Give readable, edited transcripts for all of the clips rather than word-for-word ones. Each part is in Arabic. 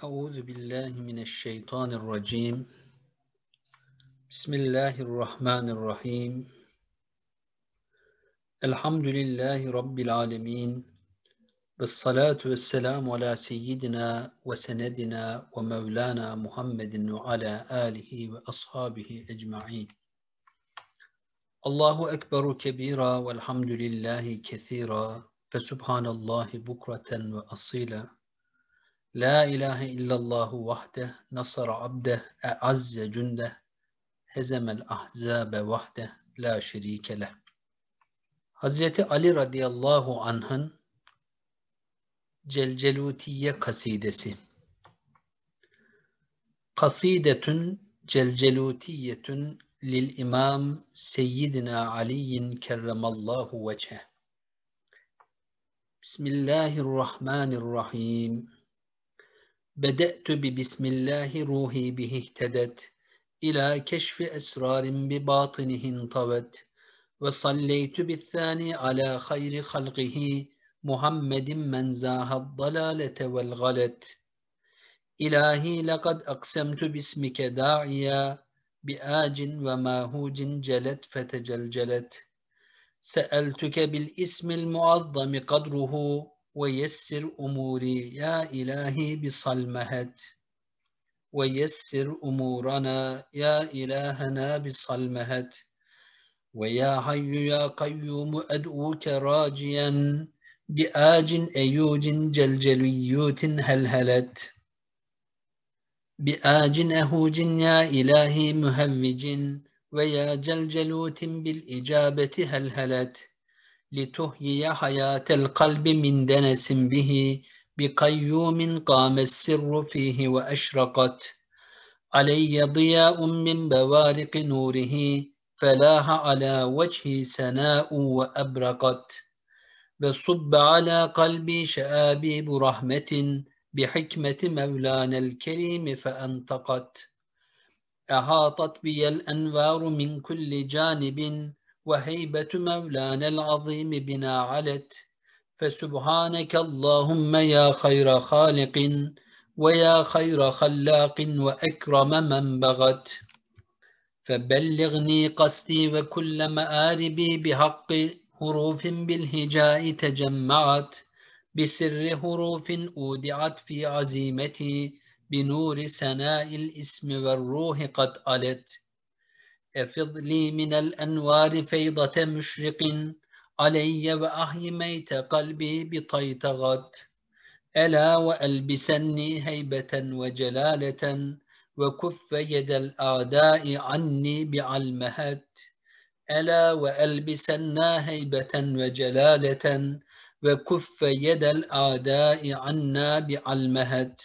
Euzu billahi mineşşeytanirracim. Bismillahirrahmanirrahim. Elhamdülillahi rabbil alamin. Ves salatu vesselamu ala seyyidina ve senedina ve mevlana Muhammedin ve ala alihi ve ashabihi ecmaîn. Allahu ekberu kebira velhamdülillahi kesira. Fesubhanallahi bukraten ve asila. La ilahe illallahu vahdeh, nasara abdeh, e'azze cündeh, hezemel ahzabe vahdeh, la şerike leh. Hazreti Ali radıyallahu anh'ın Celcelutiye kasidesi. Kasidetün celcelutiyetün lil imam seyyidina Ali'in kerremallahu veçheh. Bismillahirrahmanirrahim. Bede'tü bi bismillahi ruhi bihi ihtedet ila keşfi esrarin bi batinihin tavet ve salleytü bi'thani ala hayri halqihi Muhammedin men zahad dalalete vel galet. İlahi lekad aksemtü bismike da'iya bi acin ve mahucin celet fetecelcelet. Seeltüke bil ismil muazzami kadruhu ve yessir umuri ya ilahi bisalmehet. Ve yessir umurana ya ilahena bisalmehet. Ve ya hayyu ya kayyumu ed'uke raciyen bi'acin eyyucin celceliyyutin helhelet. Bi'acin ehucin ya ilahi mühevvicin ve ya celcelutin bil icabeti helhelet. لِتُحْيِيَ حَيَاةَ الْقَلْبِ مِنْ دَنَسٍ بِهِ بِقَيُّومٍ قَامَ السِّرُّ فِيهِ وَأَشْرَقَتْ عَلَيَّ ضِيَاءٌ مِنْ بَوَارِقِ نُورِهِ فَلَاحَ عَلَى وَجْهِي سَنَاءٌ وَأَبْرَقَتْ وَصُبَّ عَلَى قَلْبِي شَآبِيبُ رَحْمَةٍ بِحِكْمَةِ مَوْلَانَا الْكَرِيمِ فَأَنْطَقَتْ أَحَاطَتْ بِيَ الْأَنْوَارُ مِنْ كُلِّ جَانِبٍ وهيبة مولانا العظيم بنا علت فسبحانك اللهم يا خير خالق ويا خير خلاق وأكرم من بغت فبلغني قصدي وكل مآربي بحق حروف بالهجاء تجمعت بسر حروف أودعت في عزيمتي بنور سناء الاسم والروح قد علت اَفِضْ لِي مِنَ الْاَنْوَارِ فَيْضَةَ مُشْرِقٍ عَلَيَّ وَأَحْيِ مَيْتَ قَلْبِي بِطَيْتَغَتْ أَلَا وَأَلْبِسَنِّي هَيْبَةً وَجَلَالَةً وَكُفَّ يَدَ الْأَعْدَاءِ عَنِّي بِعَلْمَهَتْ أَلَا وَأَلْبِسَنَّا هَيْبَةً وَجَلَالَةً وَكُفَّ يَدَ الْأَعْدَاءِ عَنَّا بِعَلْمَهَتْ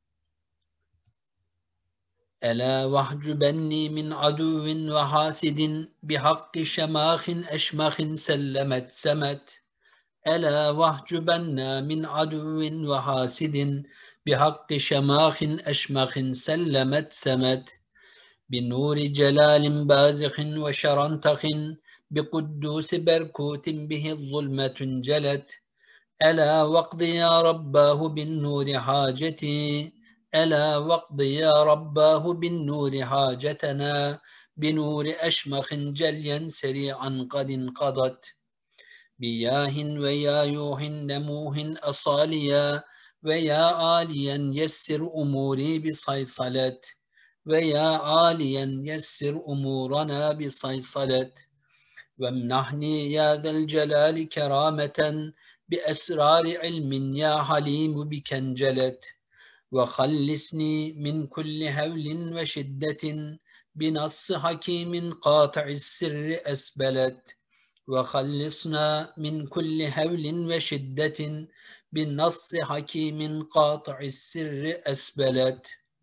ألا واحجبني من عدو وحاسد بحق شماخ أشمخ سلمت سمت ألا واحجبنا من عدو وحاسد بحق شماخ أشمخ سلمت سمت بنور جلال بازخ وشرنتخ بقدوس بركوت به الظلمة جلت ألا واقض يا رباه بالنور حاجتي ألا واقض يا رباه بالنور حاجتنا بنور أشمخ جليا سريعا قد انقضت بياه ويا يوح نموه أصاليا ويا عاليا يسر أموري بصيصلت ويا عاليا يسر أمورنا بصيصلت وامنحني يا ذا الجلال كرامة بأسرار علم يا حليم بك انجلت وخلصني من كل هول وشدة بنص حكيم قاطع السر أسبلت وخلصنا من كل هول وشدة بنص حكيم قاطع السر أسبلت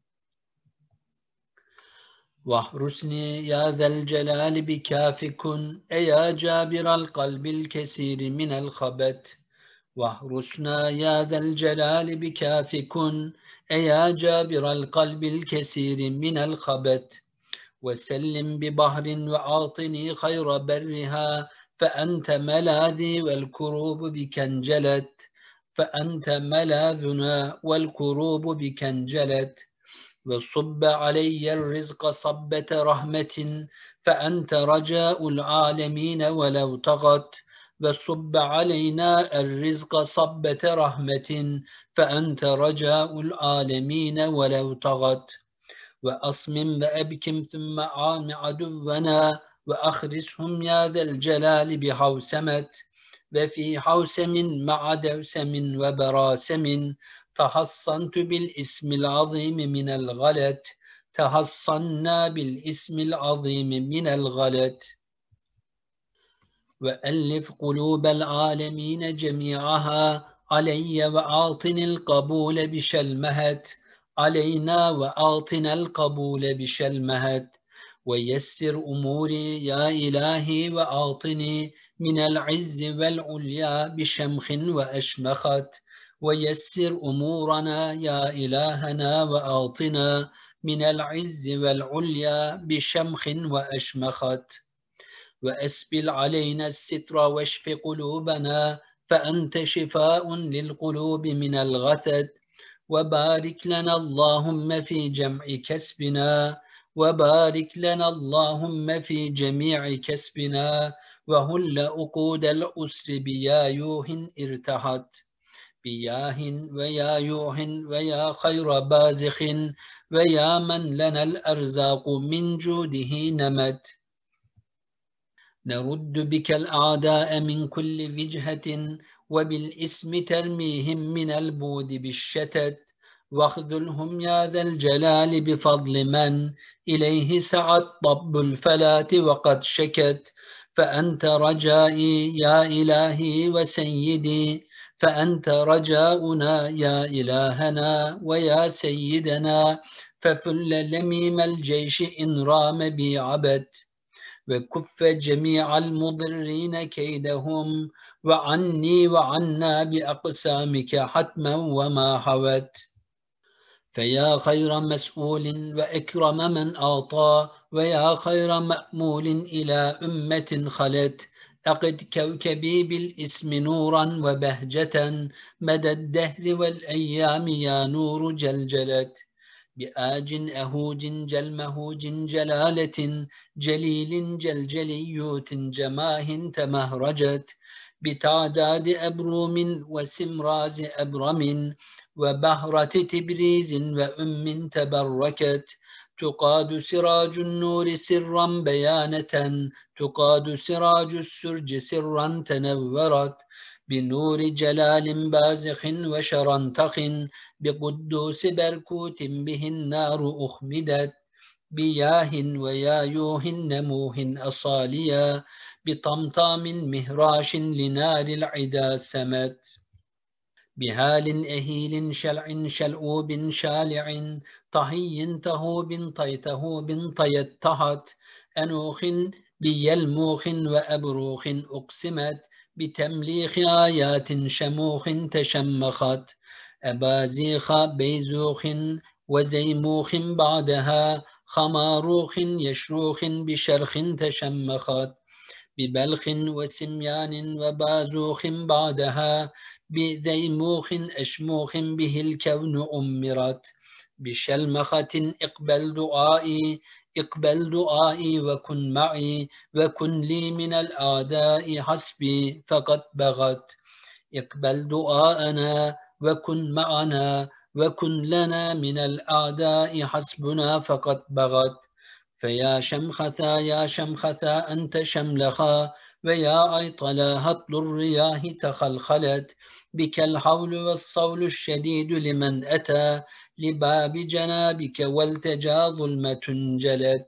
واحرسني يا ذا الجلال بكاف كن يا جابر القلب الكثير من الخبت واحرسنا يا ذا الجلال بكاف كن يا جابر القلب الكثير من الخبت وسلم ببحر وأعطني خير برها فأنت ملاذي والكروب بك انجلت فأنت ملاذنا والكروب بك انجلت. وصب علي الرزق صبة رحمة فأنت رجاء العالمين ولو طغت. وصب علينا الرزق صبة رحمة فأنت رجاء العالمين ولو طغت. وأصمم وأبكم ثم عام عدونا وأخرسهم يا ذا الجلال بحوسمة. وفي حوسم مع دوسم وبراسم تحصنت بالاسم العظيم من الغلط. تحصنا بالاسم العظيم من الغلط. وألف قلوب العالمين جميعها علي وأعطني القبول بشلمهت. علينا وأعطنا القبول بشلمهت. ويسر أموري يا إلهي وأعطني من العز والعليا بشمخ وأشمخت. ويسر أمورنا يا إلهنا وأعطنا من العز والعليا بشمخ وأشمخت. وأسبل علينا الستر واشف قلوبنا فأنت شفاء للقلوب من الغثت. وبارك لنا اللهم في جمع كسبنا. وبارك لنا اللهم في جميع كسبنا. وهل أقود الأسر بيايوه ارتحت. بياه ويايوه ويا خير بازخ ويا من لنا الأرزاق من جوده نمت. نرد بك الأعداء من كل وجهة وبالاسم ترميهم من البود بالشتت. واخذلهم يا ذا الجلال بفضل من إليه سعت طب الفلاة وقد شكت. فأنت رجائي يا إلهي وسيدي. فأنت رجاؤنا يا إلهنا ويا سيدنا. ففل لميم الجيش إن رام بي عبد. وكف جميع المضرين كيدهم وعني وعنا بأقسامك حتما وما حوت. فيا خير مسؤول وأكرم من أعطى ويا خير مأمول إلى أمة خلت. أقد كوكبي بالاسم نورا وبهجة مدى الدهر والأيام يا نور جلجلت. بآج أهوج جلمهوج جلالة جليل جلجليوت جماه تمهرجت. بتعداد أبروم وسمراز أبرم وبهرة تبريز وأم تبركت. تقاد سراج النور سرا بيانة. تقاد سراج السرج سرا تنورت. بنور جلال بازخ وشرنتخ بقدوس بركوت به النار أخمدت. بياه ويايوه نموه أصاليا بطمطام مهراش لنار العدا سمت. بهال أهيل شلع شلؤوب شالع طهي تهوب طيتهوب طيتهت. أنوخ بيلموخ وأبروخ أقسمت. بتمليخ آيات شموخ تشمخت. أبازيخ بيزوخ وزيموخ بعدها خماروخ يشروخ بشرخ تشمخت. ببلخ وسميان وبازوخ بعدها بذيموخ أشموخ به الكون أمرت. بشلمخة اقبل دعائي. اقبل دعائي وكن معي وكن لي من الأعداء حسبي فقد بغت. اقبل دعاءنا وكن معنا وكن لنا من الأعداء حسبنا فقد بغت. فيا شمخثا يا شمخثا أنت شملخا ويا عيطلا هطل الرياح تخلخلت. بك الحول والصول الشديد لمن أتى لباب جنابك والتجا ظلمة جلت.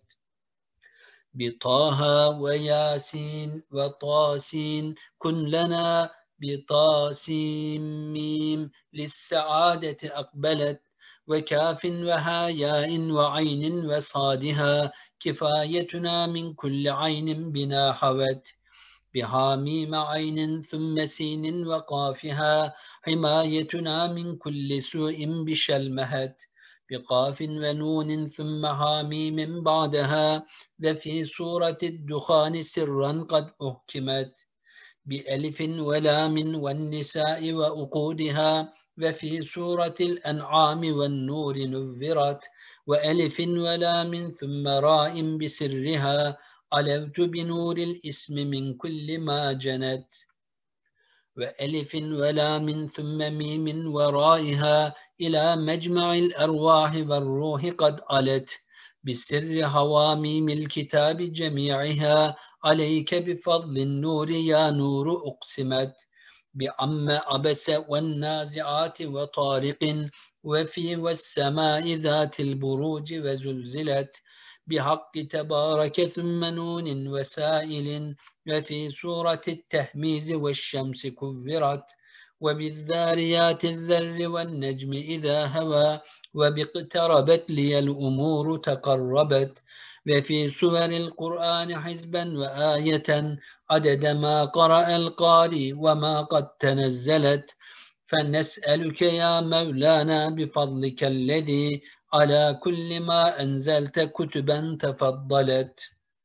بطه وياسين وطاسين كن لنا بطاسيم ميم للسعادة أقبلت. وكاف وهاياء وعين وصادها كفايتنا من كل عين بنا حوت. بحاميم عين ثم سين وقافها حمايتنا من كل سوء بشلمهت. بقاف ونون ثم حاميم بعدها وفي سورة الدخان سرا قد أحكمت. بألف ولام والنساء وأقودها، وفي سورة الأنعام والنور نذرت، وألف ولام ثم راء بسرها، علوت بنور الاسم من كل ما جنت، وألف ولام ثم ميم ورائها، إلى مجمع الأرواح والروح قد علت، بسر هواميم الكتاب جميعها، عليك بفضل النور يا نور أقسمت، بعم عبس والنازعات وطارق، وفي والسماء ذات البروج وزلزلت، بحق تبارك ثم نون وسائل، وفي سورة التهميز والشمس كذرت، وبالذاريات الذر والنجم إذا هوى، وباقتربت لي الأمور تقربت، وفي سور القرآن حزبا وآية، عدد ما قرأ القاري وما قد تنزلت، فنسألك يا مولانا بفضلك الذي على كل ما أنزلت كتبا تفضلت،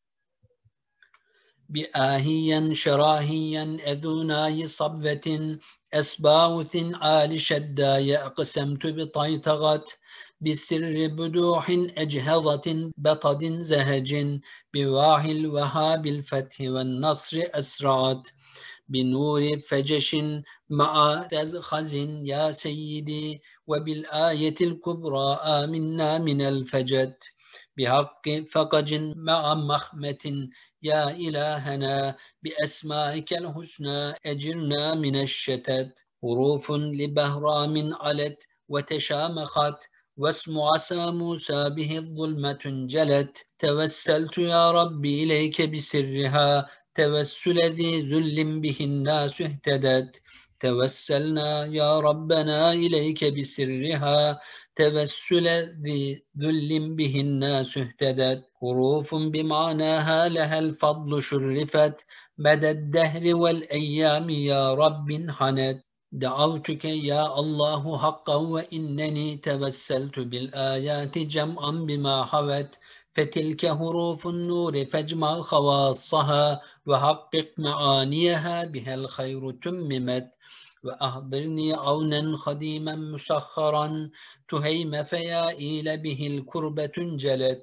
بآهيا شراهيا أذناي صبوة، أسباوث آل شداي أقسمت بطيطغت، بسر بدوح أجهضة بطد زهج، بواح الوهاب الفتح والنصر أسرعت، بنور فجش مع تزخز يا سيدي، وبالآية الكبرى آمنا من الفجت، بحق فقج مع مخمة يا إلهنا، بأسمائك الحسنى أجرنا من الشتت، حروف لبهرام علت وتشامخت، واسم عسى موسى به الظلمة انجلت، توسلت يا ربي إليك بسرها، توسل ذي ذل به الناس اهتدت، توسلنا يا ربنا إليك بسرها، توسل ذي ذل به الناس اهتدت، حروف بمعناها لها الفضل شرفت، مدى الدهر والأيام يا رب حنت، دعوتك يا الله حقا وإنني توسلت بالآيات جمعا بما حوت، فتلك حروف النور فاجمع خواصها، وحقق معانيها بها الخير تممت، وأحضرني عونا خديما مسخرا، تهيم فيائيل به الكربة انجلت،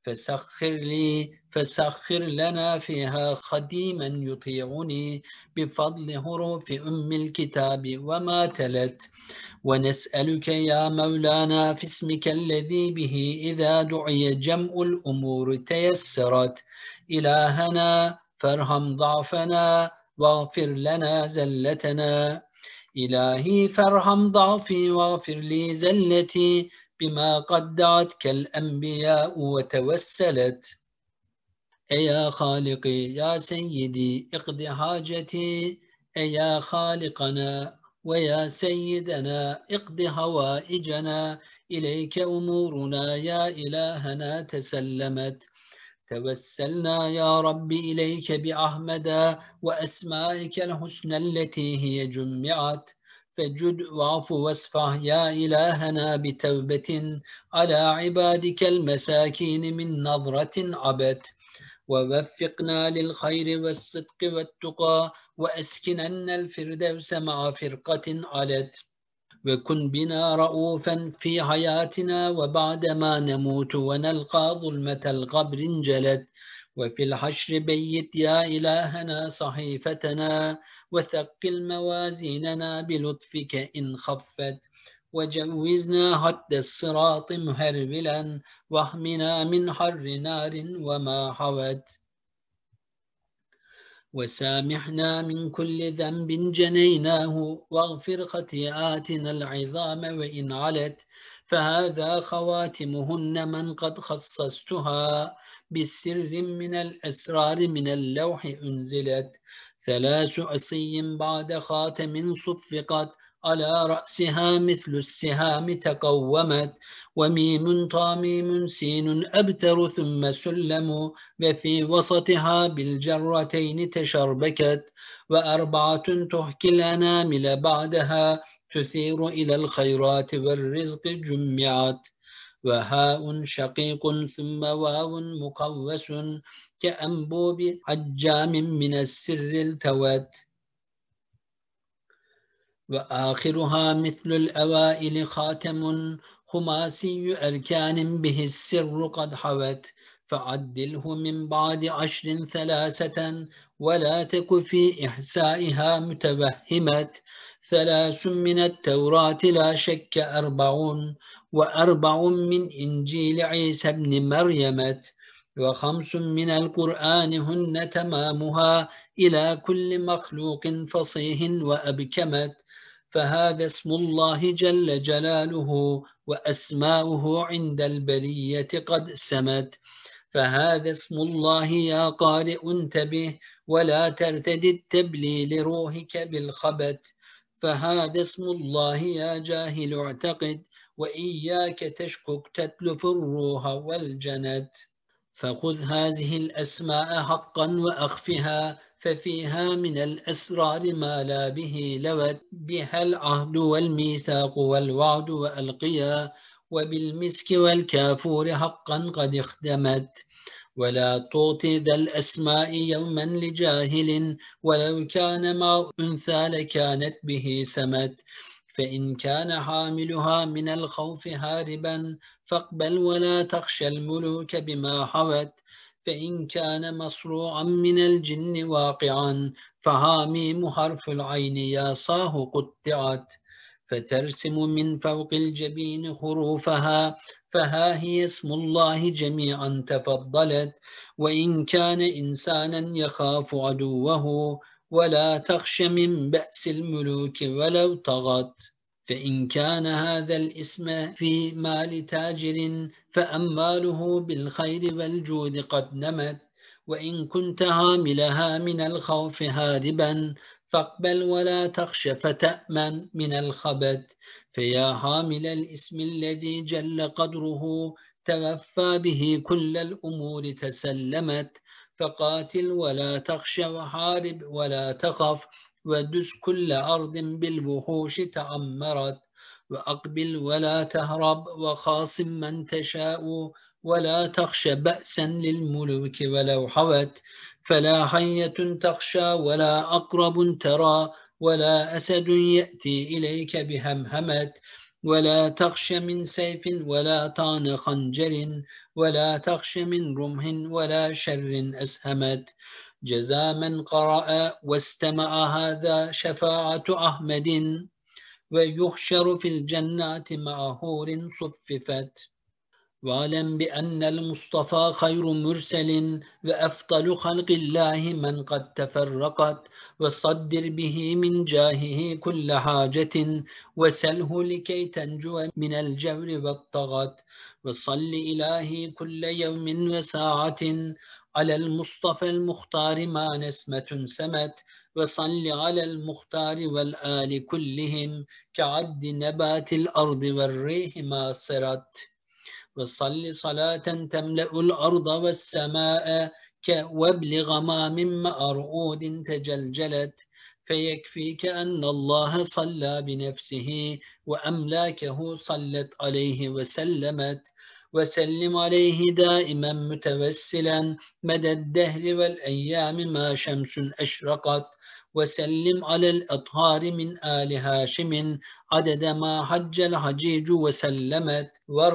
فسخر لنا فيها خديما يطيعني، بفضل حروف أم الكتاب وما تلت، ونسألك يا مولانا في اسمك الذي به إذا دعي جمع الأمور تيسرت، إلهنا فارحم ضعفنا واغفر لنا زلتنا، إلهي فارحم ضعفي واغفر لي زلتي، بما قد دعتك الأنبياء وتوسلت، يا خالقي يا سيدي اقض حاجتي، يا خالقنا ويا سيدنا اقض هوائجنا، إليك أمورنا يا إلهنا تسلمت، توسلنا يا رب إليك بأحمد وأسمائك الحسنى التي هي جمعت، فجد واعف واصفح يا إلهنا بتوبة، على عبادك المساكين من نظرة عبت، ووفقنا للخير والصدق والتقى، وأسكننا الفردوس مع فرقة علت، وكن بنا رؤوفا في حياتنا وبعدما نموت ونلقى ظلمة القبر انجلت، وفي الحشر بيت يا إلهنا صحيفتنا، وثقل موازيننا بلطفك إن خفت، وجوزنا حد الصراط مهرولا، واحمنا من حر نار وما حوت، وسامحنا من كل ذنب جنيناه، واغفر خطيئاتنا العظام وإن علت، فهذا خواتمهن من قد خصصتها، بسر من الأسرار من اللوح أنزلت، ثلاث عصي بعد خاتم صفقت، على رأسها مثل السهام تقومت، وميم طاميم سين أبتر ثم سلم، وفي وسطها بالجرتين تشربكت، وأربعة تحكي الأنامل بعدها، تثير إلى الخيرات والرزق جمعت، وهاء شقيق ثم واو مقوس، كأنبوب حجام من السر التوت، وآخرها مثل الأوائل خاتم خماسي أركان به السر قد حوت فعدله من بعد 10 3 ولا تك في إحسائها متوهمة 3 من التوراة لا شك 4 و4 من إنجيل عيسى بن مريم و5 من القرآن هن تمامها إلى كل مخلوق فصيح وأبكمت فهذا اسم الله جل جلاله وأسماؤه عند البرية قد سمت فهذا اسم الله يا قارئ انتبه ولا ترتد التبلي لروحك بالخبت فهذا اسم الله يا جاهل اعتقد وإياك تشكك تتلف الروح والجنت فخذ هذه الأسماء حقا وأخفها ففيها من الأسرار ما لا به لوت بها العهد والميثاق والوعد وألقيا وبالمسك والكافور حقا قد اخدمت ولا تعطي ذا الأسماء يوما لجاهل ولو كان مع أنثى لكانت به سمت فإن كان حاملها من الخوف هاربا فاقبل ولا تخشى الملوك بما حوت فإن كان مصروعا من الجن واقعا فهاميم حرف العين يا صاه قطعت فترسم من فوق الجبين حروفها فها هي اسم الله جميعا تفضلت وإن كان إنسانا يخاف عدوه ولا تخش من بأس الملوك ولو طغت فإن كان هذا الاسم في مال تاجر فأمواله بالخير والجود قد نمت وإن كنت عاملها من الخوف هاربا فاقبل ولا تخش فتأمن من الخبت فيا حامل الاسم الذي جل قدره توفى به كل الأمور تسلمت فقاتل ولا تخش وحارب ولا تخف ودس كل أرض بالوحوش تعمرت وأقبل ولا تهرب وخاصم من تشاء ولا تخش بأسا للملوك ولو حوت فلا حية تخشى ولا أقرب ترى ولا أسد يأتي إليك بهمهمة ولا تخش من سيف ولا طعن خنجر ولا تخش من رمح ولا شر أسهمت جزا من قرأ واستمع هذا شفاعة أحمد ويحشر في الجنات مع حور صففت واعلم بأن المصطفى خير مرسل وأفضل خلق الله من قد تفرقت وصدر به من جاهه كل حاجة وسله لكي تنجو من الجور والطغت وصل إلهي كل يوم وساعة على المصطفى المختار ما نسمة سمت وصل على المختار والآل كلهم كعد نبات الأرض والريح ما سرت وصل صلاة تملأ الأرض والسماء وابل غمام مع رؤود تجلجلت فيكفيك أن الله صلى بنفسه وأملاكه صلت عليه وسلمت وسلم عليه دائما متوسلا مدى الدهر والأيام ما شمس أشرقت وسلم على الأطهار من آل هاشم عدد ما حج الحجيج وسلمت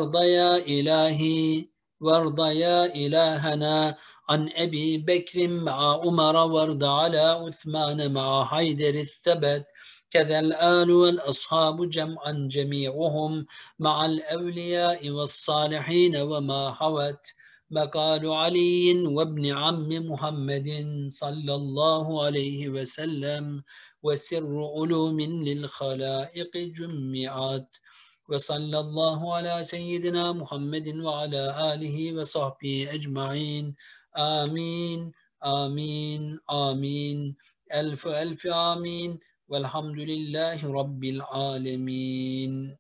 وارض يا إلهنا عن أبي بكر مع عمر وارض على عثمان مع حيدر الثبت كذا الآل والأصحاب جمعا جميعهم مع الأولياء والصالحين وما حوت مقال علي وابن عم محمد صلى الله عليه وسلم وسر علوم للخلائق جمعت وصلى الله على سيدنا محمد وعلى آله وصحبه أجمعين آمين آمين آمين ألف ألف آمين والحمد لله رب العالمين